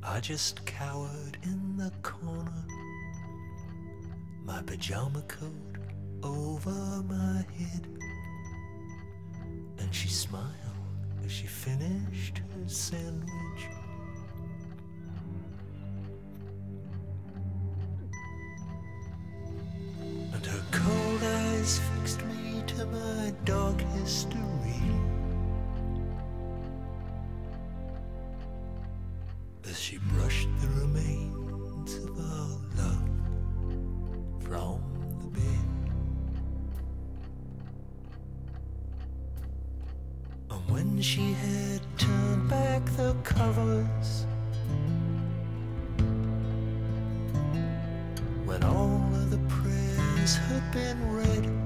I just cowered in the corner, my pajama coat over my head, and she smiled as she finished her sandwich. And her cold eyes fixed me to my dark history. As she brushed the remains of our love from the bed. And when she had turned back the covers, when all of the prayers had been read,